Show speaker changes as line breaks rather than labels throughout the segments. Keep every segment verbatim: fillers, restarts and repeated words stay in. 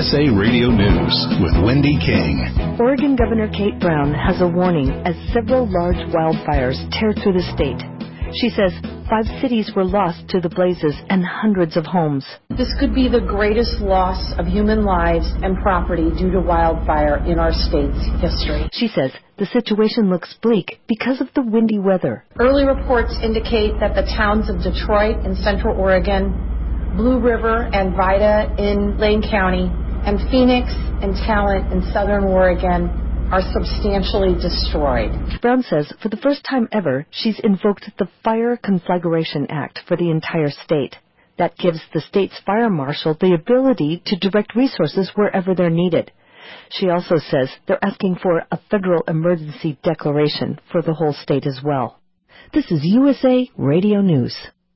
S A Radio News with Wendy King.
Oregon Governor Kate Brown has a warning as several large wildfires tear through the state. She says five cities were lost to the blazes and hundreds of homes.
This could be the greatest loss of human lives and property due to wildfire in our state's history.
She says the situation looks bleak because of the windy weather.
Early reports indicate that the towns of Detroit in central Oregon, Blue River and Vida in Lane County, and Phoenix and Talent in southern Oregon are substantially destroyed.
Brown says for the first time ever, she's invoked the Fire Conflagration Act for the entire state. That gives the state's fire marshal the ability to direct resources wherever they're needed. She also says they're asking for a federal emergency declaration for the whole state as well. This is U S A Radio News.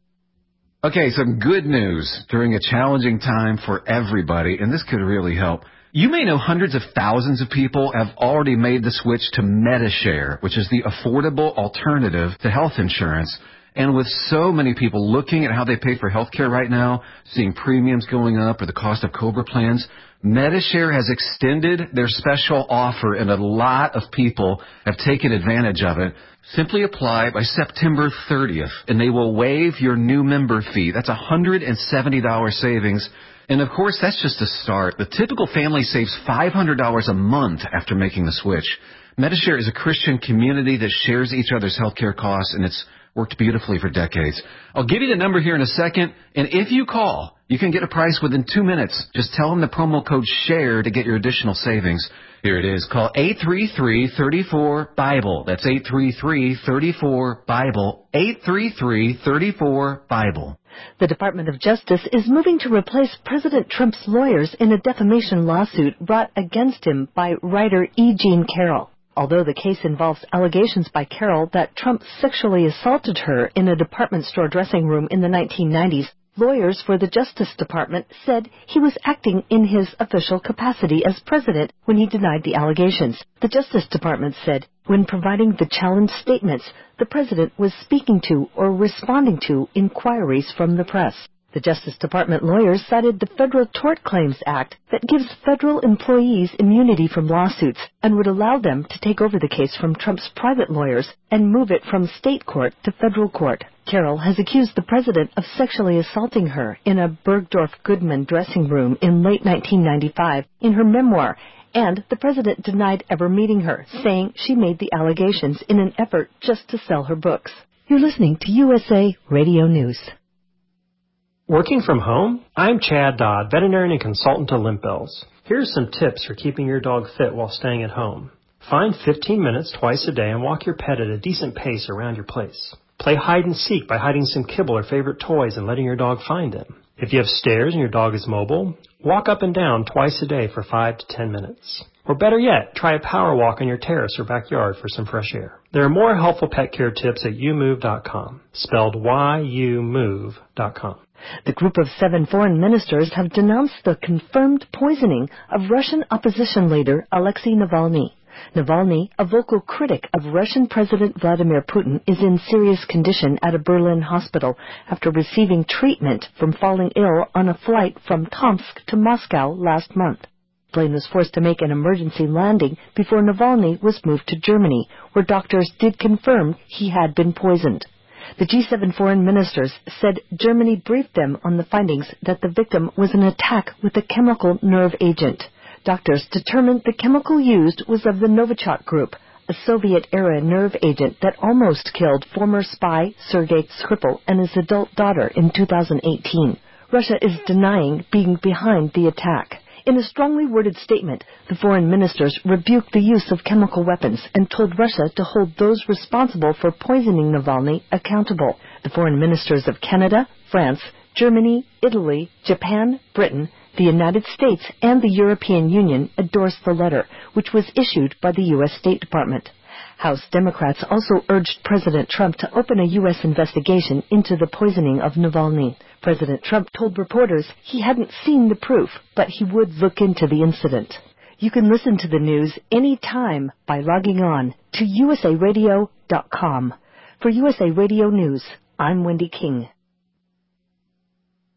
Okay, some good news during a challenging time for everybody, and this could really help. You may know hundreds of thousands of people have already made the switch to Medi-Share, which is the affordable alternative to health insurance. And with so many people looking at how they pay for health care right now, seeing premiums going up or the cost of COBRA plans, Medi-Share has extended their special offer, and a lot of people have taken advantage of it. Simply apply by September thirtieth, and they will waive your new member fee. That's one hundred seventy dollars savings. And, of course, that's just a start. The typical family saves five hundred dollars a month after making the switch. Medi-Share is a Christian community that shares each other's health care costs, and it's worked beautifully for decades. I'll give you the number here in a second, and if you call, you can get a price within two minutes. Just tell them the promo code SHARE to get your additional savings. Here it is. Call eight three three, three four, BIBLE. That's eight three three, three four, BIBLE. eight three three, three four, BIBLE.
The Department of Justice is moving to replace President Trump's lawyers in a defamation lawsuit brought against him by writer E. Jean Carroll. Although the case involves allegations by Carroll that Trump sexually assaulted her in a department store dressing room in the nineteen nineties, lawyers for the Justice Department said he was acting in his official capacity as president when he denied the allegations. The Justice Department said when providing the challenge statements, the president was speaking to or responding to inquiries from the press. The Justice Department lawyers cited the Federal Tort Claims Act that gives federal employees immunity from lawsuits and would allow them to take over the case from Trump's private lawyers and move it from state court to federal court. Carroll has accused the president of sexually assaulting her in a Bergdorf Goodman dressing room in late nineteen ninety-five in her memoir, and the president denied ever meeting her, saying she made the allegations in an effort just to sell her books. You're listening to U S A Radio News.
Working from home? I'm Chad Dodd, veterinarian and consultant to Limp Bells. Here's some tips for keeping your dog fit while staying at home. Find fifteen minutes twice a day and walk your pet at a decent pace around your place. Play hide and seek by hiding some kibble or favorite toys and letting your dog find them. If you have stairs and your dog is mobile, walk up and down twice a day for five to ten minutes. Or better yet, try a power walk on your terrace or backyard for some fresh air. There are more helpful pet care tips at you move dot com, spelled Y U move dot com.
The group of seven foreign ministers have denounced the confirmed poisoning of Russian opposition leader Alexei Navalny. Navalny, a vocal critic of Russian President Vladimir Putin, is in serious condition at a Berlin hospital after receiving treatment from falling ill on a flight from Tomsk to Moscow last month. The plane was forced to make an emergency landing before Navalny was moved to Germany, where doctors did confirm he had been poisoned. The G seven foreign ministers said Germany briefed them on the findings that the victim was an attack with a chemical nerve agent. Doctors determined the chemical used was of the Novichok group, a Soviet-era nerve agent that almost killed former spy Sergei Skripal and his adult daughter in two thousand eighteen. Russia is denying being behind the attack. In a strongly worded statement, the foreign ministers rebuked the use of chemical weapons and told Russia to hold those responsible for poisoning Navalny accountable. The foreign ministers of Canada, France, Germany, Italy, Japan, Britain, the United States, and the European Union endorsed the letter, which was issued by the U S State Department. House Democrats also urged President Trump to open a U S investigation into the poisoning of Navalny. President Trump told reporters he hadn't seen the proof, but he would look into the incident. You can listen to the news anytime by logging on to U S A radio dot com. For U S A Radio News, I'm Wendy King.